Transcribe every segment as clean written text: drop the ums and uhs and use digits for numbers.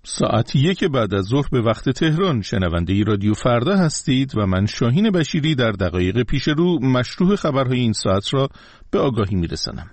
ساعت 1 بعد از ظهر به وقت تهران شنونده رادیو فردا هستید و من شاهین بشیری در دقایق پیش رو مشروع خبرهای این ساعت را به آگاهی میرسانم.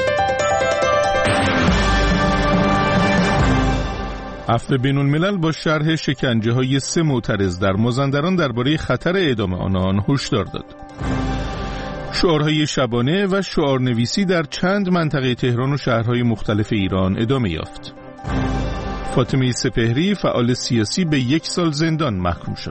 عفو بین‌الملل با شرح شکنجه‌های 3 معترض در مازندران درباره خطر اعدام آنان هشدار داد. شعارهای شبانه و شعارنویسی در چند منطقه تهران و شهرهای مختلف ایران ادامه یافت. فاطمه سپهری فعال سیاسی به 1 سال زندان محکوم شد.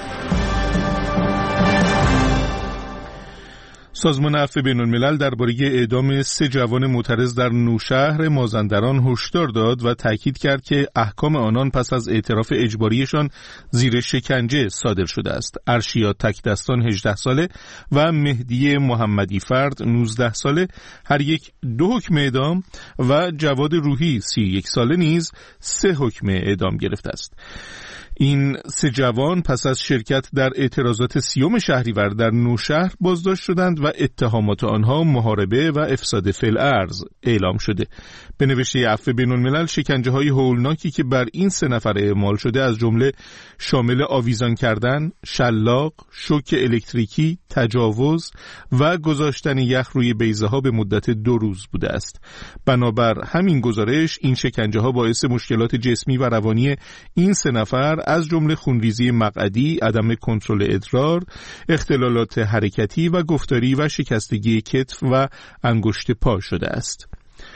سازمان عفو بین‌الملل درباره اعدام 3 جوان معترض در نوشهر مازندران هشدار داد و تاکید کرد که احکام آنان پس از اعتراف اجباریشان زیر شکنجه صادر شده است. ارشیا تکدستان 18 ساله و مهدی محمدی فرد 19 ساله هر یک 2 حکم اعدام و جواد روحی 31 ساله نیز 3 حکم اعدام گرفته است. این 3 جوان پس از شرکت در اعتراضات 30 شهریور در نوشهر بازداشت شدند و اتهامات آنها محاربه و افساد فی الارض اعلام شده. به نوشته عفو بین‌الملل شکنجه‌های هولناکی که بر این 3 نفر اعمال شده از جمله شامل آویزان کردن، شلاق، شوک الکتریکی، تجاوز و گذاشتن یخ روی بیضه‌ها به مدت 2 روز بوده است. بنابر همین گزارش این شکنجه‌ها باعث مشکلات جسمی و روانی این 3 نفر از جمله خونریزی مقعدی، عدم کنترل ادرار، اختلالات حرکتی و گفتاری و شکستگی کتف و انگشت پا شده است.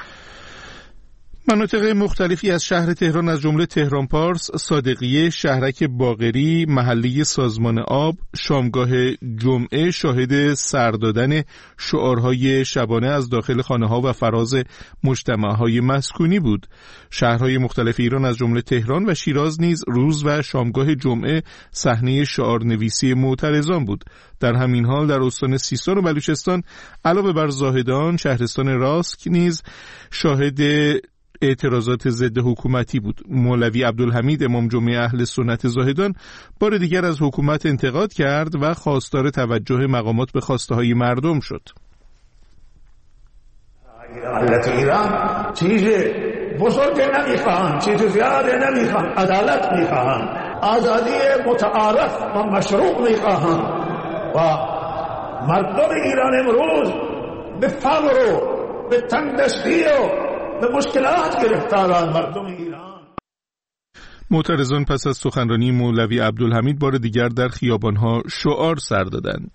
مناطق مختلفی از شهر تهران از جمله تهران پارس، صادقیه، شهرک باقری، محله سازمان آب، شامگاه جمعه شاهد سر دادن شعارهای شبانه از داخل خانه‌ها و فراز مجتمع‌های مسکونی بود. شهرهای مختلف ایران از جمله تهران و شیراز نیز روز و شامگاه جمعه صحنه شعارنویسی معترضان بود. در همین حال در استان سیستان و بلوچستان علاوه بر زاهدان، شهرستان راسک نیز شاهد اعتراضات ضد حکومتی بود. مولوی عبدالحمید امام جمعه اهل سنت زاهدان بار دیگر از حکومت انتقاد کرد و خواستار توجه مقامات به خواسته های مردم شد. ملت ایران چیز بزرگ نمیخواهند، چیز زیاد نمیخواهند، عدالت میخواهند، آزادی متعارف و مشروع میخواهند و مردم ایران امروز به فقر و به تنگدستی و به مشکلات گرفتارند. مردم ایران معترضان پس از سخنرانی مولوی عبدالحمید بار دیگر در خیابانها شعار سر دادند.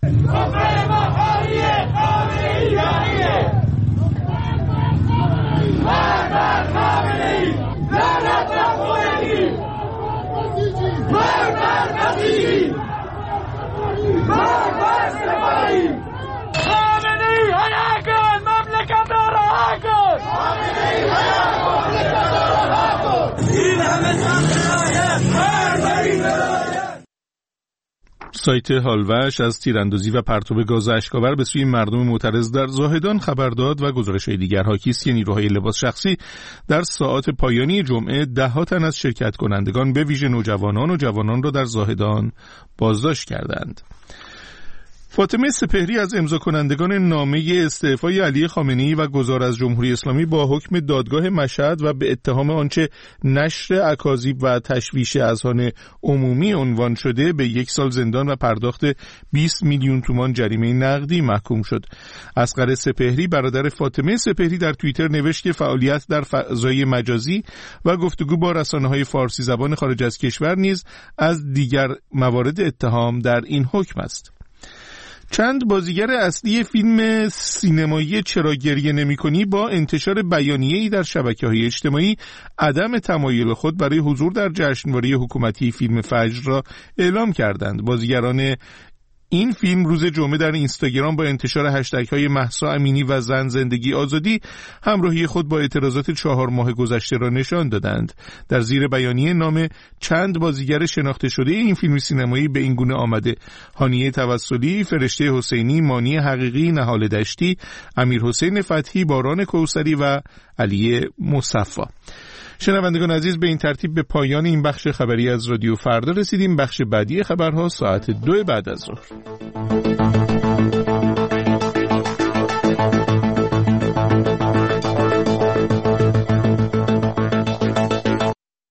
سایت هالوش از تیراندازی و پرتاب گاز اشک‌آور به سوی مردم معترض در زاهدان خبر داد و گزارش‌های دیگر حاکی است که نیروهای لباس شخصی در ساعات پایانی جمعه 10 تن از شرکت کنندگان به ویژه نوجوانان و جوانان را در زاهدان بازداشت کردند. فاطمه سپهری از امضا کنندگان نامه استعفای علی خامنه‌ای و گذار از جمهوری اسلامی با حکم دادگاه مشهد و به اتهام آنچه نشر اکاذیب و تشویش اذهان عمومی عنوان شده به 1 سال زندان و پرداخت 20 میلیون تومان جریمه نقدی محکوم شد. اصغر سپهری برادر فاطمه سپهری در توییتر نوشت که فعالیت در فضای مجازی و گفتگو با رسانه‌های فارسی زبان خارج از کشور نیز از دیگر موارد اتهام در این حکم است. چند بازیگر اصلی فیلم سینمایی چرا گریه نمی‌کنی با انتشار بیانیه‌ای در شبکه‌های اجتماعی عدم تمایل خود برای حضور در جشنواره حکومتی فیلم فجر را اعلام کردند. بازیگران این فیلم روز جمعه در اینستاگرام با انتشار هشتگ‌های مهسا امینی و زن زندگی آزادی همراهی خود با اعتراضات 4 ماه گذشته را نشان دادند. در زیر بیانیه نام چند بازیگر شناخته شده این فیلم سینمایی به این گونه آمده: هانیه توسلی، فرشته حسینی، مانی حقیقی، نهال دشتی، امیر حسین فتحی، باران کوثری و علی مصفی. شنوندگان عزیز، به این ترتیب به پایان این بخش خبری از رادیو فردا رسیدیم. بخش بعدی خبرها ساعت 2 بعد از ظهر.